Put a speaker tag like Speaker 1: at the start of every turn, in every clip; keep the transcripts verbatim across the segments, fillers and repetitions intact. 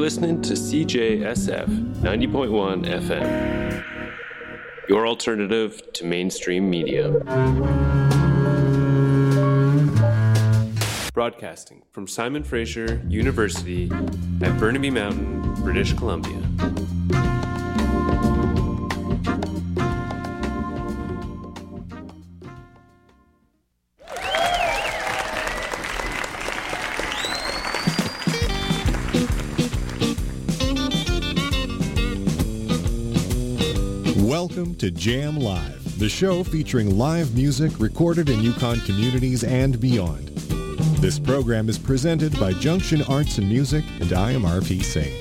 Speaker 1: listening to C J S F ninety point one F M, your alternative to mainstream media. Broadcasting from Simon Fraser University at Burnaby Mountain, British Columbia.
Speaker 2: Welcome to Jam Live, the show featuring live music recorded in Yukon communities and beyond. This program is presented by Junction Arts and Music, and I am R P Singh.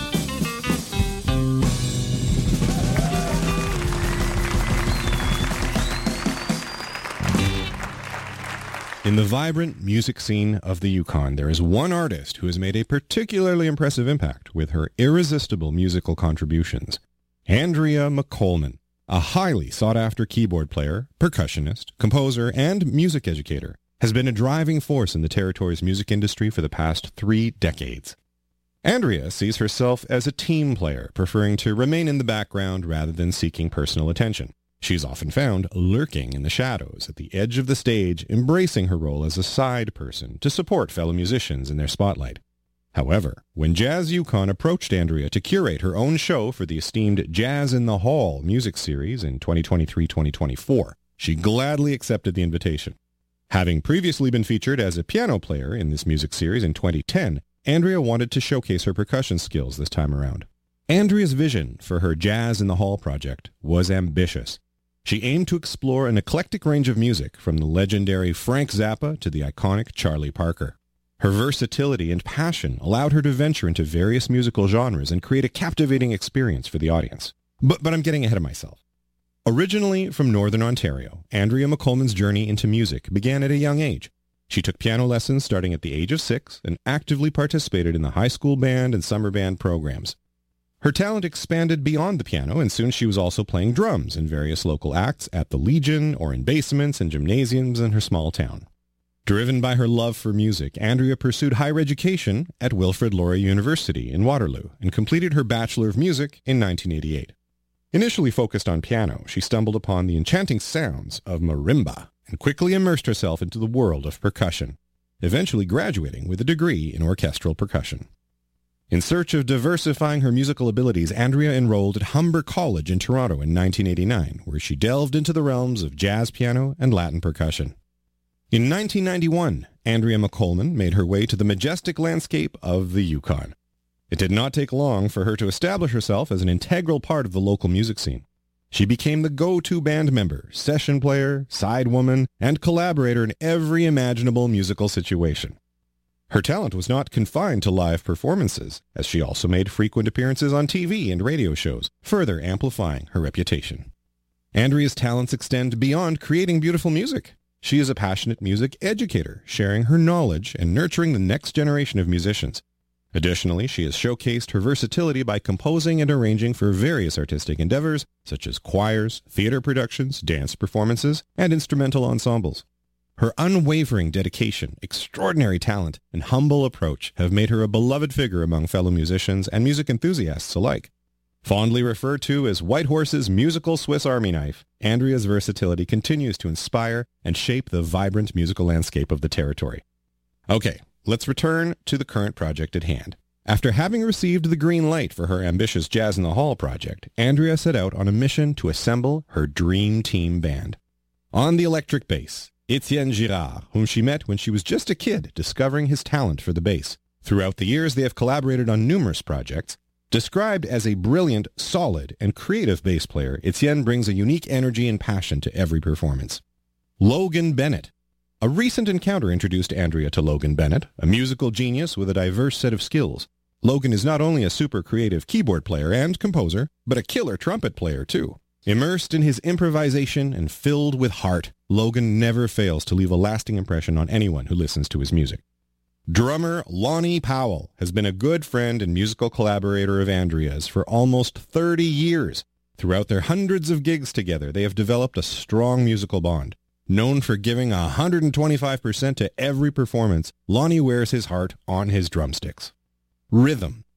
Speaker 2: In the vibrant music scene of the Yukon, there is one artist who has made a particularly impressive impact with her irresistible musical contributions. Andrea McColman, a highly sought-after keyboard player, percussionist, composer, and music educator, has been a driving force in the territory's music industry for the past three decades. Andrea sees herself as a team player, preferring to remain in the background rather than seeking personal attention. She's often found lurking in the shadows at the edge of the stage, embracing her role as a side person to support fellow musicians in their spotlight. However, when Jazz Yukon approached Andrea to curate her own show for the esteemed Jazz in the Hall music series in twenty twenty-three twenty twenty-four, she gladly accepted the invitation. Having previously been featured as a piano player in this music series in twenty ten, Andrea wanted to showcase her percussion skills this time around. Andrea's vision for her Jazz in the Hall project was ambitious. She aimed to explore an eclectic range of music from the legendary Frank Zappa to the iconic Charlie Parker. Her versatility and passion allowed her to venture into various musical genres and create a captivating experience for the audience. But, but I'm getting ahead of myself. Originally from Northern Ontario, Andrea McColman's journey into music began at a young age. She took piano lessons starting at the age of six and actively participated in the high school band and summer band programs. Her talent expanded beyond the piano, and soon she was also playing drums in various local acts at the Legion or in basements and gymnasiums in her small town. Driven by her love for music, Andrea pursued higher education at Wilfrid Laurier University in Waterloo and completed her Bachelor of Music in nineteen eighty-eight. Initially focused on piano, she stumbled upon the enchanting sounds of marimba and quickly immersed herself into the world of percussion, eventually graduating with a degree in orchestral percussion. In search of diversifying her musical abilities, Andrea enrolled at Humber College in Toronto in nineteen eighty-nine, where she delved into the realms of jazz piano and Latin percussion. In nineteen ninety-one, Andrea McColman made her way to the majestic landscape of the Yukon. It did not take long for her to establish herself as an integral part of the local music scene. She became the go-to band member, session player, side woman, and collaborator in every imaginable musical situation. Her talent was not confined to live performances, as she also made frequent appearances on T V and radio shows, further amplifying her reputation. Andrea's talents extend beyond creating beautiful music. She is a passionate music educator, sharing her knowledge and nurturing the next generation of musicians. Additionally, she has showcased her versatility by composing and arranging for various artistic endeavors, such as choirs, theater productions, dance performances, and instrumental ensembles. Her unwavering dedication, extraordinary talent, and humble approach have made her a beloved figure among fellow musicians and music enthusiasts alike. Fondly referred to as Whitehorse's musical Swiss Army knife, Andrea's versatility continues to inspire and shape the vibrant musical landscape of the territory. Okay, let's return to the current project at hand. After having received the green light for her ambitious Jazz in the Hall project, Andrea set out on a mission to assemble her dream team band. On the electric bass, Etienne Girard, whom she met when she was just a kid discovering his talent for the bass. Throughout the years, they have collaborated on numerous projects. Described as a brilliant, solid, and creative bass player, Etienne brings a unique energy and passion to every performance. Logan Bennett. A recent encounter introduced Andrea to Logan Bennett, a musical genius with a diverse set of skills. Logan is not only a super creative keyboard player and composer, but a killer trumpet player too. Immersed in his improvisation and filled with heart, Logan never fails to leave a lasting impression on anyone who listens to his music. Drummer Lonnie Powell has been a good friend and musical collaborator of Andrea's for almost thirty years. Throughout their hundreds of gigs together, they have developed a strong musical bond. Known for giving one hundred twenty-five percent to every performance, Lonnie wears his heart on his drumsticks. Rhythm.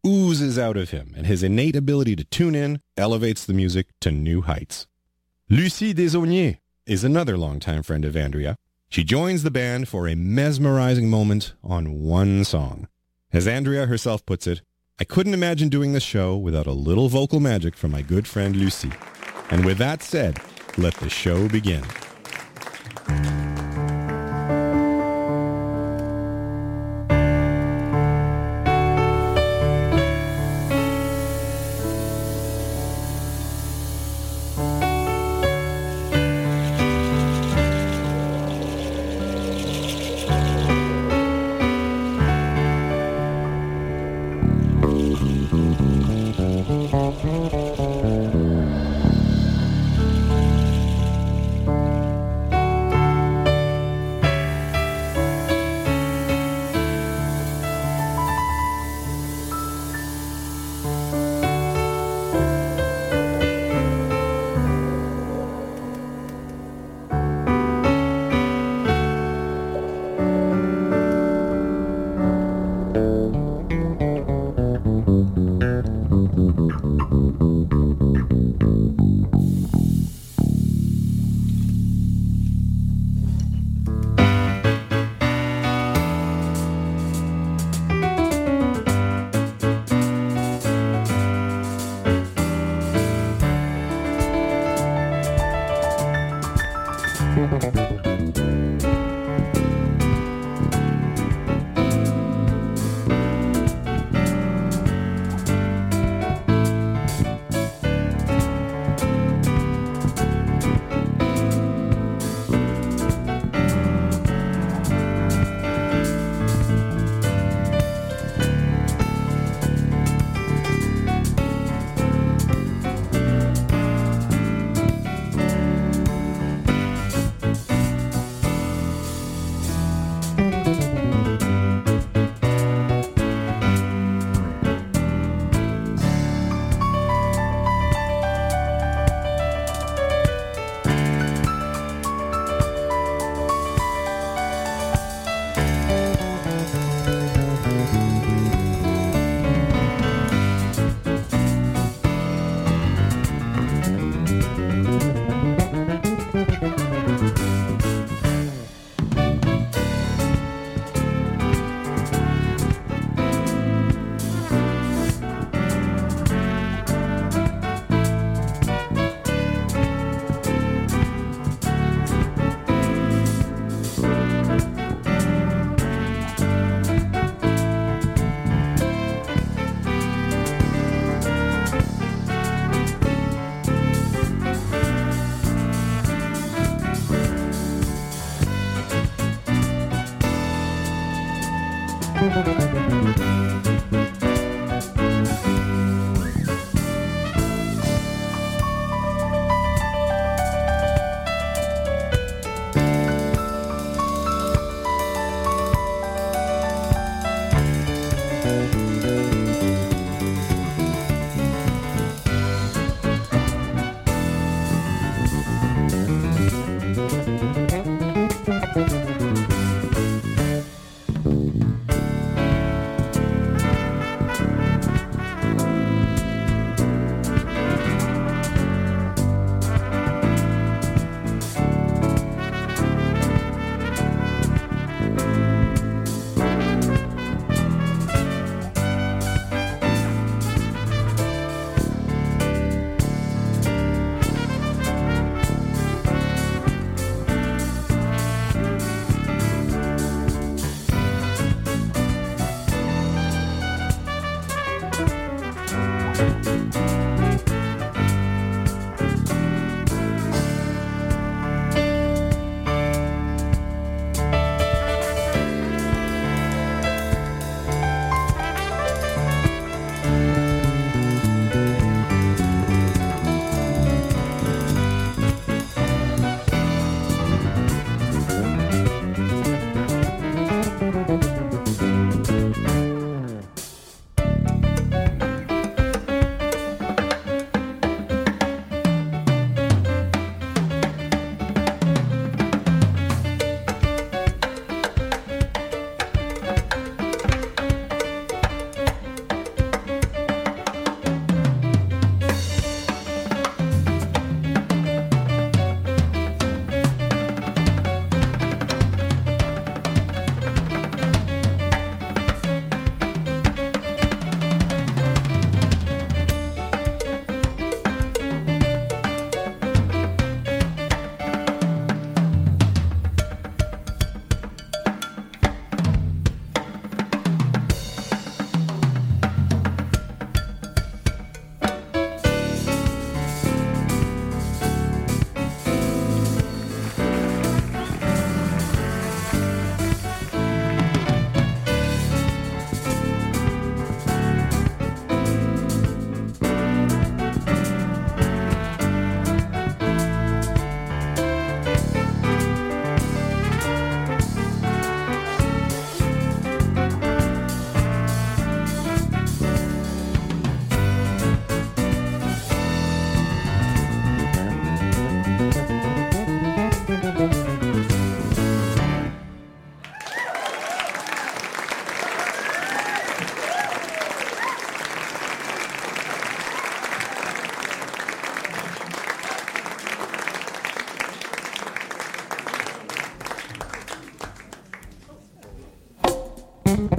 Speaker 2: oozes out of him, and his innate ability to tune in elevates the music to new heights. Lucie Desaulniers is another longtime friend of Andrea. She joins the band for a mesmerizing moment on one song. As Andrea herself puts it, I couldn't imagine doing this show without a little vocal magic from my good friend Lucie. And with that said, let the show begin.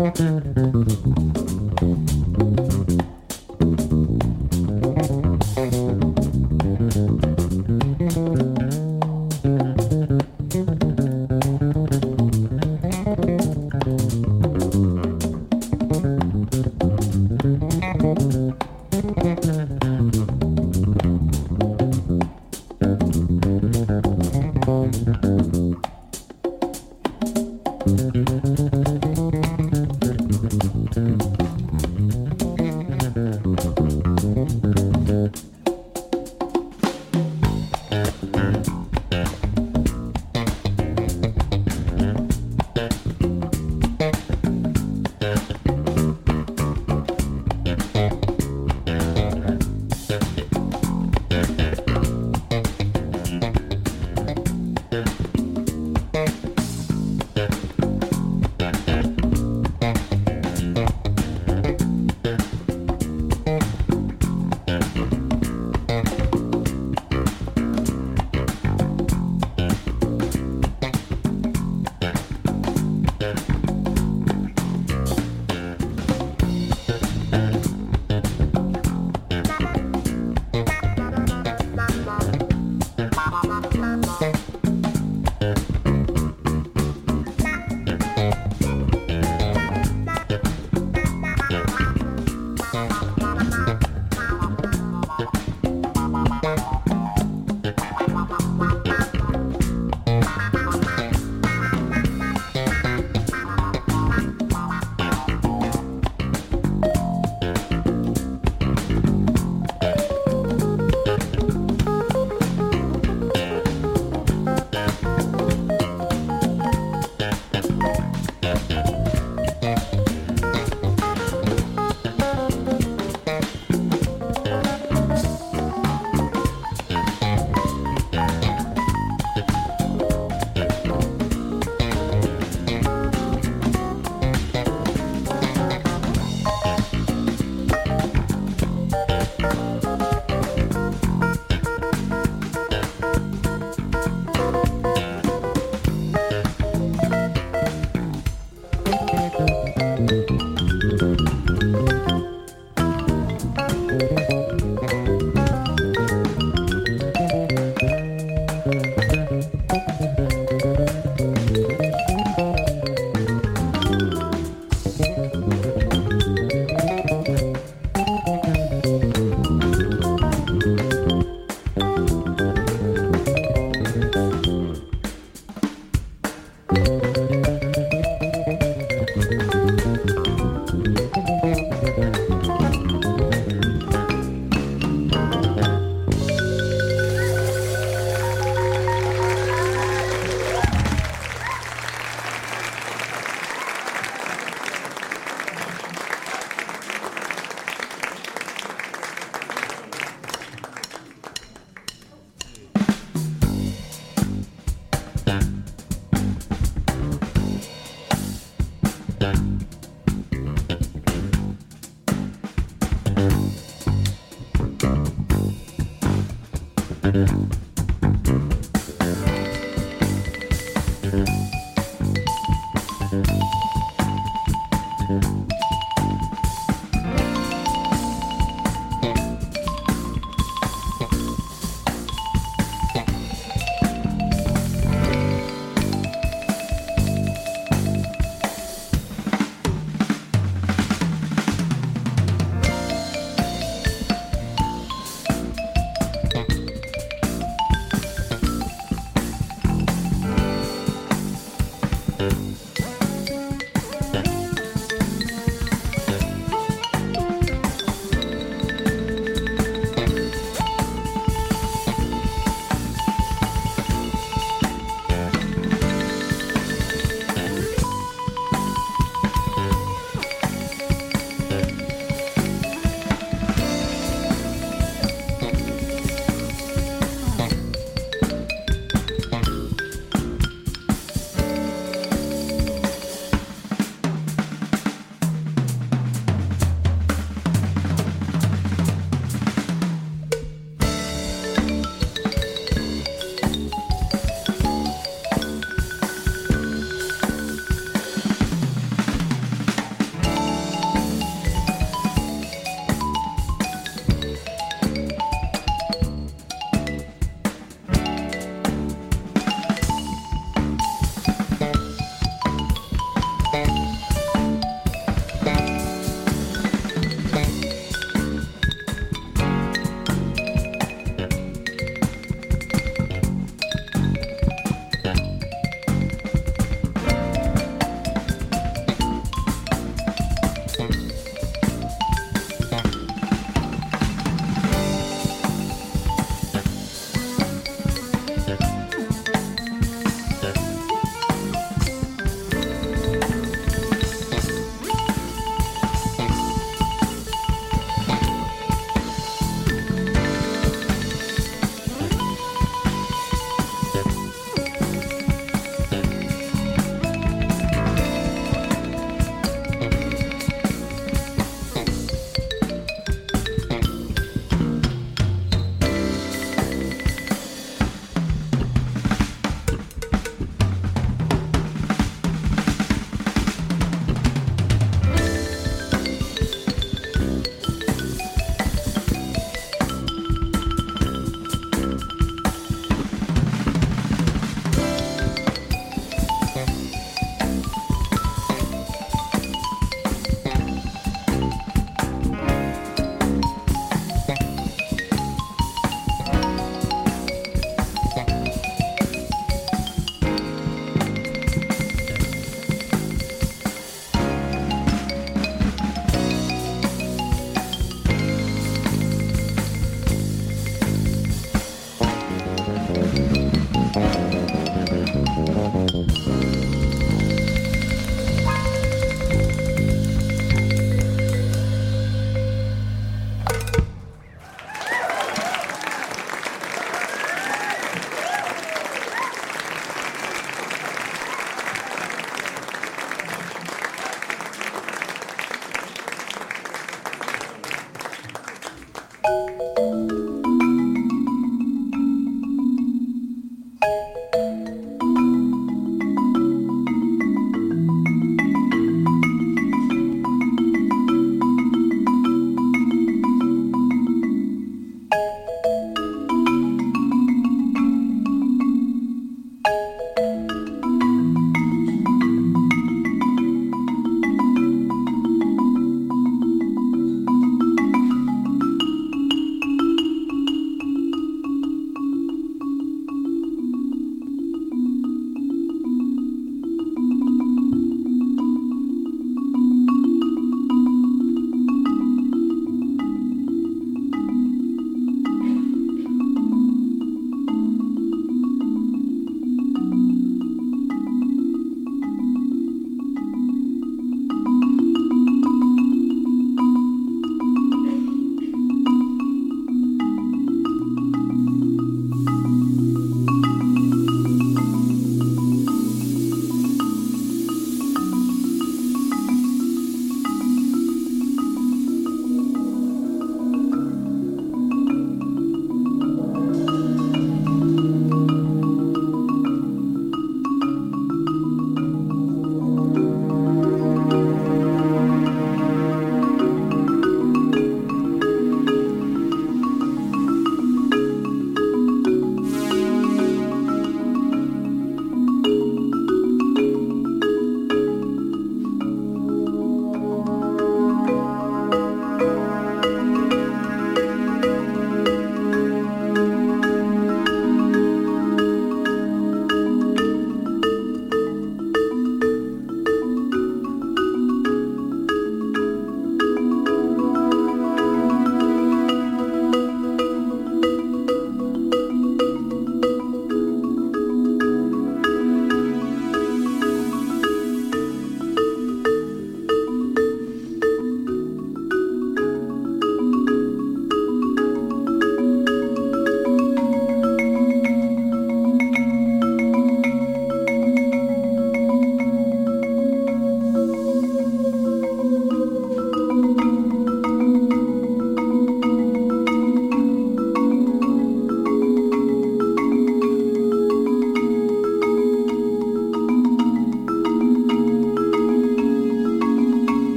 Speaker 3: Bye.